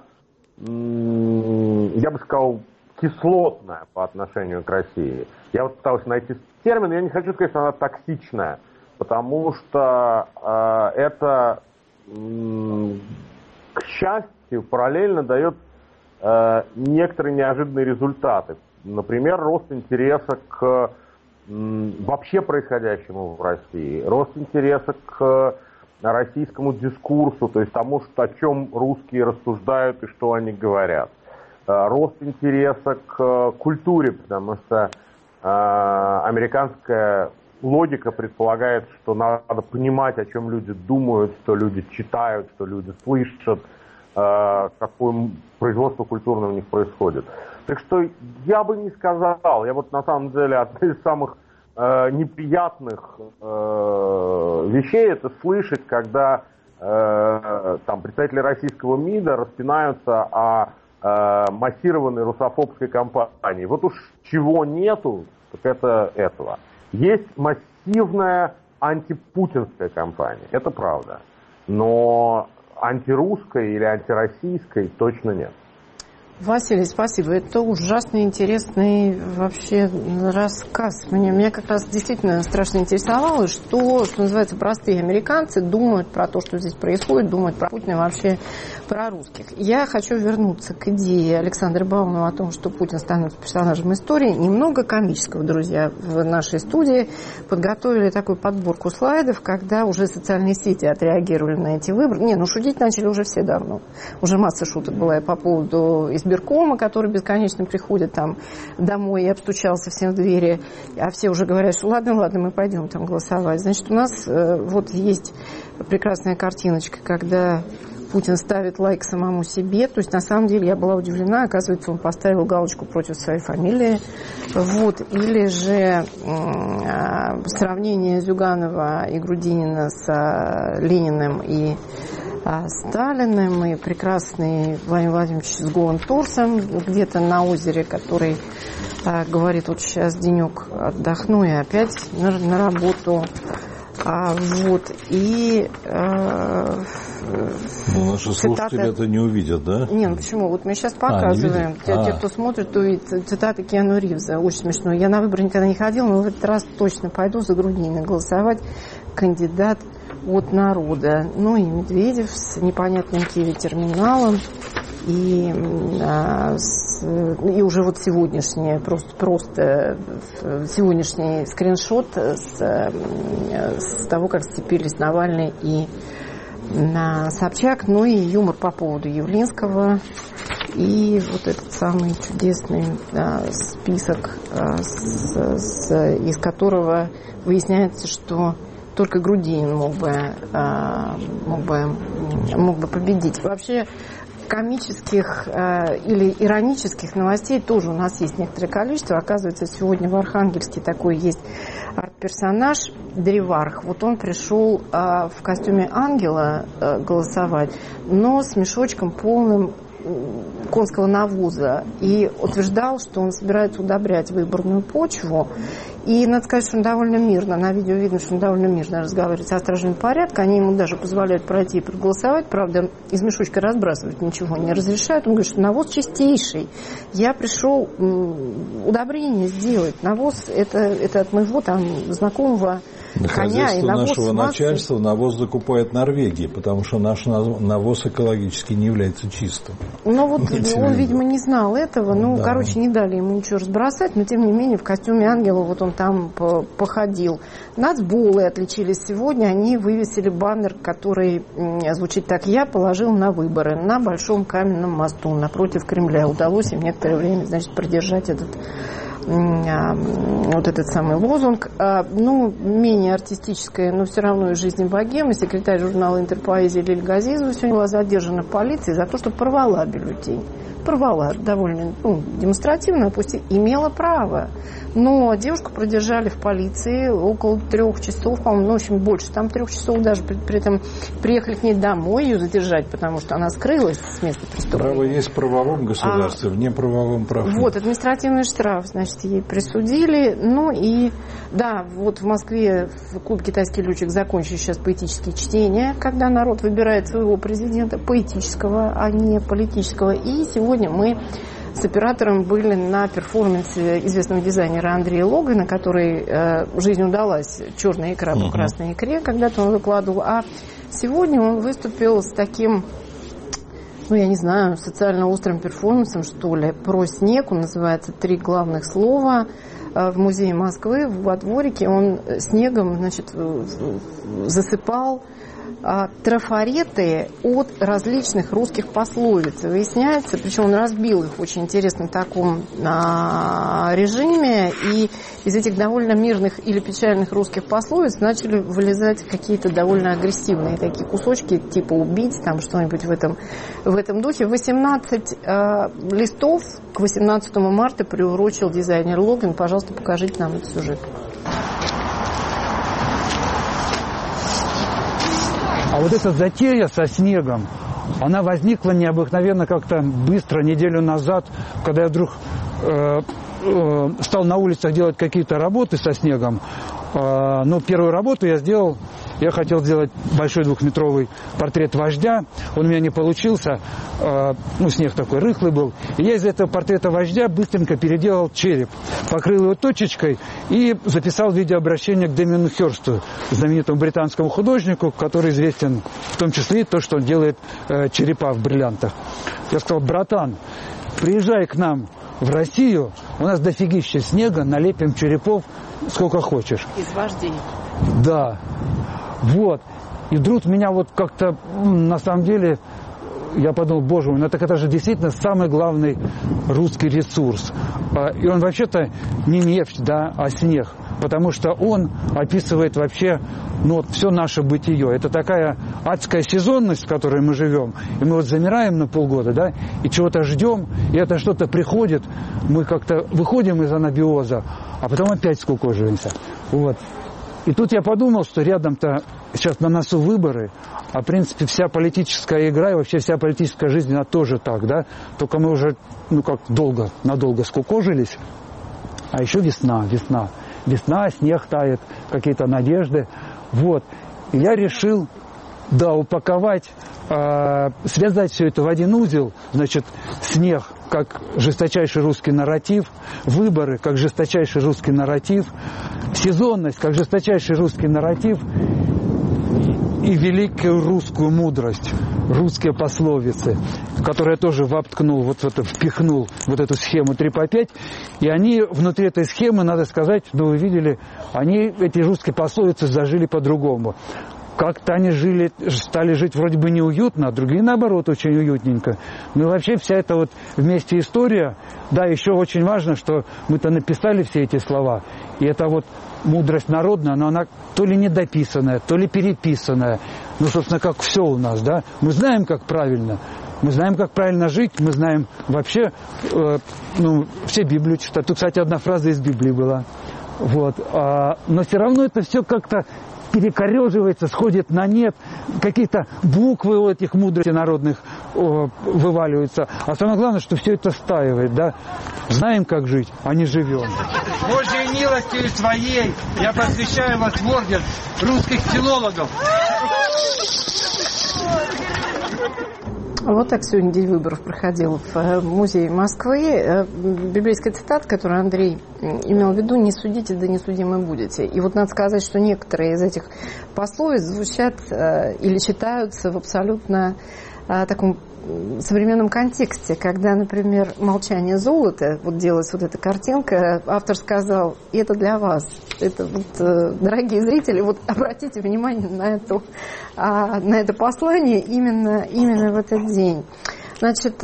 я бы сказал, кислотная по отношению к России. Я вот пытался найти термин, я не хочу сказать, что она токсичная, потому что э, это, э, к счастью, параллельно дает э, некоторые неожиданные результаты. Например, рост интереса к э, вообще происходящему в России, рост интереса к российскому дискурсу, то есть тому, что, о чем русские рассуждают и что они говорят. Рост интереса к культуре, потому что э, американская логика предполагает, что надо понимать, о чем люди думают, что люди читают, что люди слышат, э, какое производство культурное у них происходит. Так что я бы не сказал, я вот на самом деле одна из самых э, неприятных э, вещей это слышать, когда э, э, там, представители российского МИДа распинаются о э, массированной русофобской кампании. Вот уж чего нету, так это этого. Есть массивная антипутинская кампания, это правда. Но антирусской или антироссийской точно нет.
Василий, спасибо. Это ужасно интересный вообще рассказ. Мне, меня как раз действительно страшно интересовало, что, что называется, простые американцы думают про то, что здесь происходит, думают про Путина, вообще про русских. Я хочу вернуться к идее Александра Баумана о том, что Путин становится персонажем истории. Немного комического, друзья, в нашей студии подготовили такую подборку слайдов, когда уже социальные сети отреагировали на эти выборы. Не, ну шутить начали уже все давно. Уже масса шуток была и по поводу избиркома, который бесконечно приходит там домой и обстучался всем в двери, а все уже говорят, что ладно, ладно, мы пойдем там голосовать. Значит, у нас э, вот есть прекрасная картиночка, когда Путин ставит лайк самому себе. То есть, на самом деле, я была удивлена. Оказывается, он поставил галочку против своей фамилии. Вот. Или же э, сравнение Зюганова и Грудинина с э, Лениным и э, Сталиным, и прекрасный Владимир Владимирович с голым торсом где-то на озере, который э, говорит, вот сейчас денек отдохну и опять на, на работу. А, вот, и э,
ну, наши цитаты... слушатели это не увидят, да?
Не, ну почему? Вот мы сейчас показываем. А, те, те, кто смотрит, то видят цитаты Киану Ривза. Очень смешно. Я на выборы никогда не ходила, но в этот раз точно пойду за Грудинина голосовать. Кандидат от народа. Ну и Медведев с непонятным киви-терминалом. И, а, с, и уже вот сегодняшний, просто, просто сегодняшний скриншот с, с того, как сцепились Навальный и на Собчак, ну и юмор по поводу Явлинского, и вот этот самый чудесный а, список, а, с, с, из которого выясняется, что только Грудинин мог бы, а, мог бы, мог бы победить. Вообще комических э, или иронических новостей тоже у нас есть некоторое количество. Оказывается, сегодня в Архангельске такой есть арт-персонаж Древарх. Вот он пришел э, в костюме ангела э, голосовать, но с мешочком полным конского навоза, и утверждал, что он собирается удобрять выборную почву. И надо сказать, что он довольно мирно, на видео видно, что он довольно мирно разговаривает со стражами порядка. Они ему даже позволяют пройти и проголосовать. Правда, из мешочка разбрасывать ничего не разрешают. Он говорит, что навоз чистейший. Я пришел удобрение сделать. Навоз это, это от моего там знакомого
на
коня. И навоз
нашего начальства навоз закупает Норвегии, потому что наш навоз экологически не является чистым.
Ну вот он, видимо, не знал этого. Ну, да. Короче, не дали ему ничего разбросать, но тем не менее в костюме ангела вот он там походил. Нацболы отличились сегодня. Они вывесили баннер, который звучит так: «Я положил на выборы» на Большом каменном мосту напротив Кремля. Удалось им некоторое время, значит, продержать этот вот этот самый лозунг. Ну, менее артистическая, но все равно из жизни богемы. Секретарь журнала «Интерпоэзия» Лилия Газизова сегодня была задержана полицией за то, что порвала бюллетень. Порвала довольно ну, демонстративно, пусть и имела право. Но девушку продержали в полиции около трех часов, по-моему, ну, в общем, больше, там трех часов даже, при, при этом приехали к ней домой ее задержать, потому что она скрылась с места преступления.
Право есть в правовом государстве, а, в неправовом прав.
Вот, административный штраф, значит, ей присудили. Ну и, да, вот в Москве в клуб «Китайский летчик» закончили сейчас поэтические чтения, когда народ выбирает своего президента, поэтического, а не политического. И сегодня мы с оператором были на перформансе известного дизайнера Андрея Логана, который э, «Жизнь удалась», черная икра по красной икре, когда-то он выкладывал. А сегодня он выступил с таким, ну, я не знаю, социально острым перформансом, что ли, про снег. Он называется «Три главных слова». В музее Москвы, во дворике, он снегом, значит, засыпал трафареты от различных русских пословиц. Выясняется, причем он разбил их в очень интересном таком а, режиме, и из этих довольно мирных или печальных русских пословиц начали вылезать какие-то довольно агрессивные такие кусочки, типа убить, там что-нибудь в этом, в этом духе. восемнадцать а, листов к восемнадцатому марта приурочил дизайнер Логан. Пожалуйста, покажите нам этот сюжет.
вот эта затея со снегом, она возникла необыкновенно как-то быстро, неделю назад, когда я вдруг э, э, стал на улицах делать какие-то работы со снегом. Э, ну, первую работу я сделал, я хотел сделать большой двухметровый портрет вождя, он у меня не получился, э, ну, снег такой рыхлый был. И я из этого портрета вождя быстренько переделал череп, покрыл его точечкой и записал видеообращение к Дэмиану Хёрсту, знаменитому британскому художнику, который известен в том числе и то, что он делает э, черепа в бриллиантах. Я сказал: братан, приезжай к нам в Россию, у нас дофигища снега, налепим черепов сколько хочешь.
Из вождей.
Да. Вот. И вдруг меня вот как-то, на самом деле, я подумал: боже мой, ну так это же действительно самый главный русский ресурс. И он вообще-то не нефть, да, а снег. Потому что он описывает вообще, ну, вот все наше бытие. Это такая адская сезонность, в которой мы живем. И мы вот замираем на полгода, да, и чего-то ждем, и это что-то приходит, мы как-то выходим из анабиоза, а потом опять скукоживаемся. Вот. И тут я подумал, что рядом-то сейчас на носу выборы, а в принципе вся политическая игра и вообще вся политическая жизнь, она тоже так, да, только мы уже, ну как, долго, надолго скукожились, а еще весна, весна, весна, снег тает, какие-то надежды, вот. И я решил, да, упаковать, э, связать все это в один узел, значит, снег как жесточайший русский нарратив, выборы как жесточайший русский нарратив, сезонность как жесточайший русский нарратив и великую русскую мудрость, русские пословицы, которые я тоже воткнул, вот это впихнул, вот эту схему три по пять, и они внутри этой схемы, надо сказать, ну вы видели, они, эти русские пословицы зажили по-другому. Как-то они жили, стали жить вроде бы неуютно, а другие, наоборот, очень уютненько. Ну и вообще вся эта вот вместе история, да, еще очень важно, что мы-то написали все эти слова, и это вот мудрость народная, но она то ли недописанная, то ли переписанная. Ну, собственно, как все у нас, да. Мы знаем, как правильно. Мы знаем, как правильно жить, мы знаем вообще, э, ну, все Библию читают. Тут, кстати, одна фраза из Библии была. Вот. А, но все равно это все как-то перекореживается, сходит на нет, какие-то буквы у этих мудростей народных о, вываливаются. А самое главное, что все это стаивает, да. Знаем, как жить, а не живем.
Божьей милостью своей я посвящаю вас в орден русских филологов.
Вот так сегодня день выборов проходил в музее Москвы. Библейская цитата, которую Андрей имел в виду: «Не судите, да не судимы будете». И вот надо сказать, что некоторые из этих пословиц звучат или читаются в абсолютно таком современном контексте, когда, например, «Молчание золота», вот делалась вот эта картинка, автор сказал: это для вас. Это вот, дорогие зрители, вот обратите внимание на, эту, на это послание именно, именно в этот день. Значит,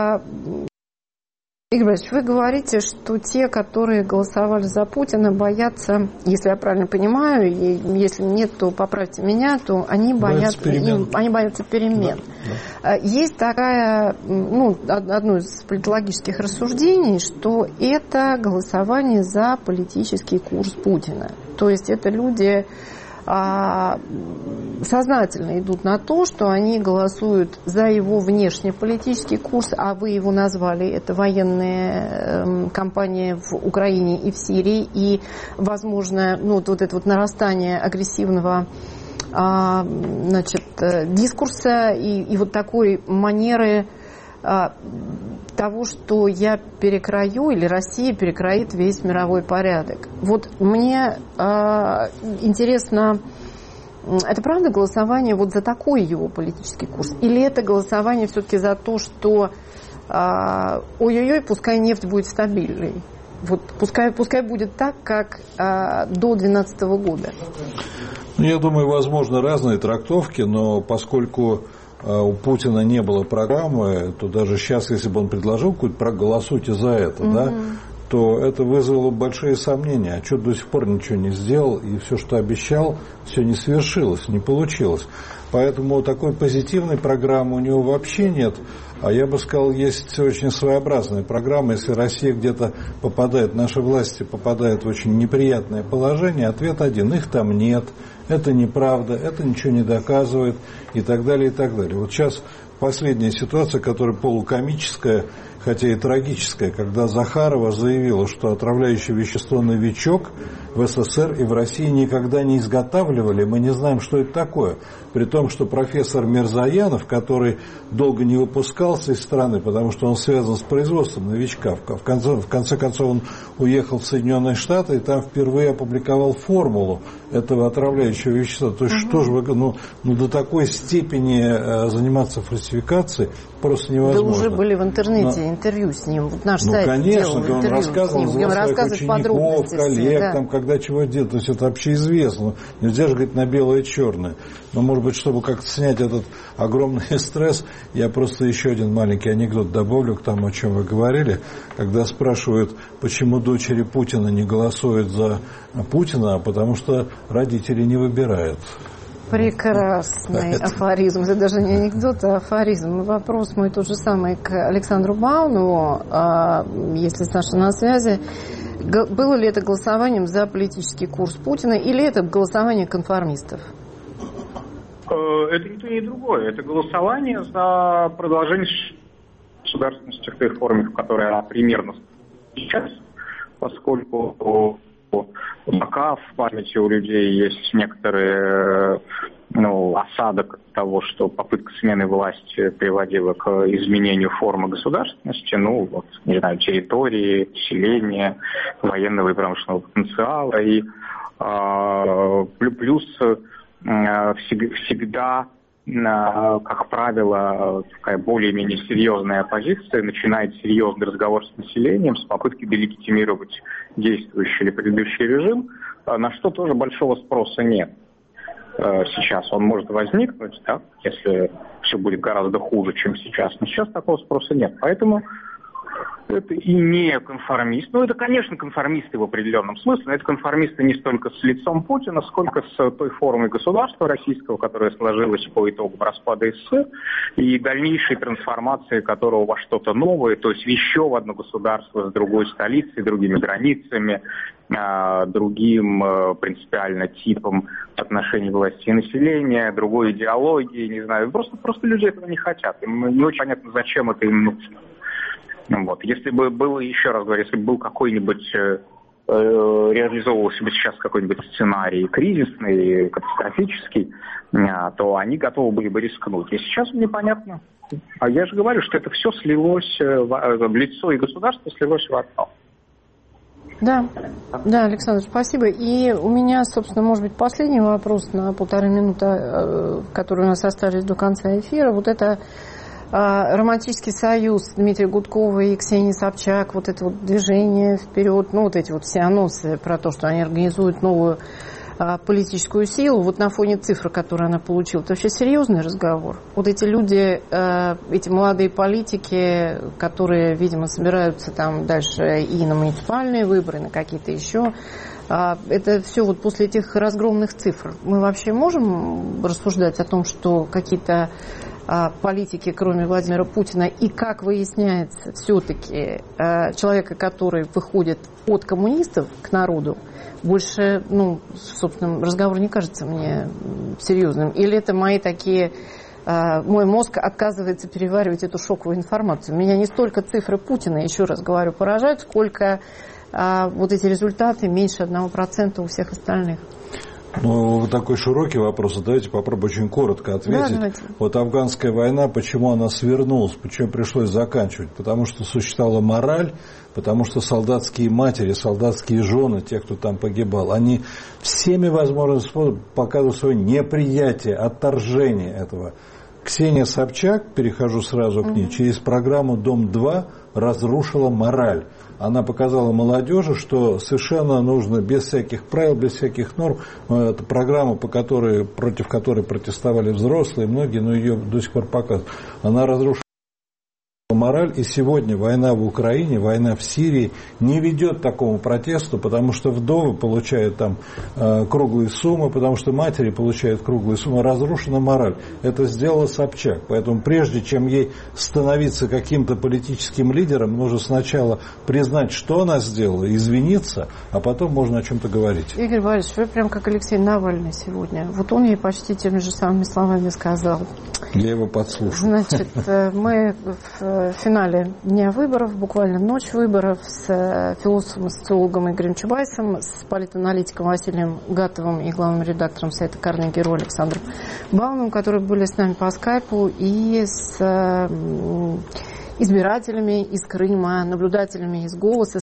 Игорь Борисович, вы говорите, что те, которые голосовали за Путина, боятся, если я правильно понимаю, и если нет, то поправьте меня, то они боятся, боятся им, они боятся перемен. Да, да. Есть такая, ну, одно из политологических рассуждений, что это голосование за политический курс Путина. То есть это люди а, сознательно идут на то, что они голосуют за его внешнеполитический курс, а вы его назвали, это военная э, кампания в Украине и в Сирии, и, возможно, ну, вот, вот это вот нарастание агрессивного а, значит, дискурса и, и вот такой манеры а, того, что я перекрою, или Россия перекроит весь мировой порядок. Вот мне э, интересно, это правда голосование вот за такой его политический курс? Или это голосование все-таки за то, что э, ой-ой-ой, пускай нефть будет стабильной? Вот пускай, пускай будет так, как э, до две тысячи двенадцатого года.
Ну, я думаю, возможно, разные трактовки, но поскольку у Путина не было программы, то даже сейчас, если бы он предложил какую-то, проголосуйте за это, mm-hmm. да, то это вызвало большие сомнения. А что до сих пор ничего не сделал, и все, что обещал, все не свершилось, не получилось. Поэтому такой позитивной программы у него вообще нет. А я бы сказал, есть очень своеобразная программа. Если Россия где-то попадает, наши власти попадают в очень неприятное положение, ответ один: их там нет, это неправда, это ничего не доказывает и так далее, и так далее. Вот сейчас последняя ситуация, которая полукомическая, хотя и трагическая, когда Захарова заявила, что отравляющее вещество «Новичок» в СССР и в России никогда не изготавливали, мы не знаем, что это такое. При том, что профессор Мирзаянов, который долго не выпускался из страны, потому что он связан с производством «Новичка», в конце, в конце концов он уехал в Соединенные Штаты и там впервые опубликовал формулу этого отравляющего вещества. То есть, угу. что же вы, ну, ну до такой степени э, заниматься фальсификацией просто невозможно.
Да уже были в интернете Но, интервью с ним. Вот наш
ну,
сайт
конечно,
делал
он рассказывал за своих учеников, коллег,
да.
там, когда чего делать. То есть это общеизвестно. Нельзя же говорить на белое и черное. Но, может быть, чтобы как-то снять этот огромный стресс, я просто еще один маленький анекдот добавлю к тому, о чем вы говорили. Когда спрашивают, почему дочери Путина не голосуют за Путина, потому что родители не выбирают.
Прекрасный афоризм. Это даже не анекдот, а афоризм. Вопрос мой тот же самый к Александру Баунову, если Саша на связи. Было ли это голосованием за политический курс Путина или это голосование конформистов?
Это ни то, ни другое. Это голосование за продолжение государственности в той форме, в которой она примерно сейчас, поскольку пока в памяти у людей есть некоторые, ну, осадок того, что попытка смены власти приводила к изменению формы государственности, ну, вот, не знаю, территории, населения, военного и промышленного потенциала. И э, плюс э, всегда, э, как правило, такая более-менее серьезная оппозиция начинает серьезный разговор с населением с попыткой делегитимировать действующий или предыдущий режим, на что тоже большого спроса нет. Сейчас он может возникнуть, да, если все будет гораздо хуже, чем сейчас. Но сейчас такого спроса нет. Поэтому это и не конформист. Ну, это, конечно, конформисты в определенном смысле, но это конформисты не столько с лицом Путина, сколько с той формой государства российского, которая сложилась по итогам распада СССР, и дальнейшей трансформации которого во что-то новое, то есть еще в одно государство с другой столицей, другими границами, другим принципиально типом отношений власти и населения, другой идеологии, не знаю. Просто, просто люди этого не хотят. Им не очень понятно, зачем это им нужно. Вот. Если бы было, еще раз говорю, если бы был какой-нибудь, э, реализовывался бы сейчас какой-нибудь сценарий кризисный, катастрофический, э, то они готовы были бы рискнуть. И сейчас непонятно. А я же говорю, что это все слилось, в лицо и государство слилось в одно.
Да, да, Александр, спасибо. И у меня, собственно, может быть, последний вопрос на полторы минуты, которые у нас остались до конца эфира. Вот это романтический союз Дмитрия Гудкова и Ксении Собчак, вот это вот движение вперед, ну, вот эти вот все анонсы про то, что они организуют новую а, политическую силу, вот на фоне цифр, которые она получила, это вообще серьезный разговор. Вот эти люди, а, эти молодые политики, которые, видимо, собираются там дальше и на муниципальные выборы, на какие-то еще, а, это все вот после этих разгромных цифр. Мы вообще можем рассуждать о том, что какие-то политики, кроме Владимира Путина, и, как выясняется, все-таки человека, который выходит от коммунистов к народу, больше, ну, собственно, разговор не кажется мне серьезным. Или это мои такие... Мой мозг отказывается переваривать эту шоковую информацию. Меня не столько цифры Путина, еще раз говорю, поражают, сколько вот эти результаты меньше одного процента у всех остальных.
Ну, вот такой широкий вопрос. Давайте попробуем очень коротко ответить. Да, вот афганская война, почему она свернулась, почему пришлось заканчивать? Потому что существовала мораль, потому что солдатские матери, солдатские жены, те, кто там погибал, они всеми возможными способами показывают свое неприятие, отторжение этого. Ксения Собчак, перехожу сразу к ней, через программу «Дом-два» разрушила мораль. Она показала молодежи, что совершенно нужно без всяких правил, без всяких норм. Это программа, по которой, против которой протестовали взрослые, многие, но ее до сих пор показывают. Она разрушила мораль. И сегодня война в Украине, война в Сирии не ведет к такому протесту, потому что вдовы получают там э, круглые суммы, потому что матери получают круглые суммы. Разрушена мораль. Это сделала Собчак. Поэтому прежде чем ей становиться каким-то политическим лидером, нужно сначала признать, что она сделала, извиниться, а потом можно о чем-то говорить.
Игорь Борисович, вы прям как Алексей Навальный сегодня. Вот он ей почти теми же самыми словами сказал.
Я его подслушал.
Значит, мы в финале дня выборов, буквально ночь выборов, с философом, социологом Игорем Чубайсом, с политаналитиком Василием Гатовым и главным редактором сайта Carnegie.ru Александром Бауном, которые были с нами по скайпу, и с избирателями из Крыма, наблюдателями из «Голоса»,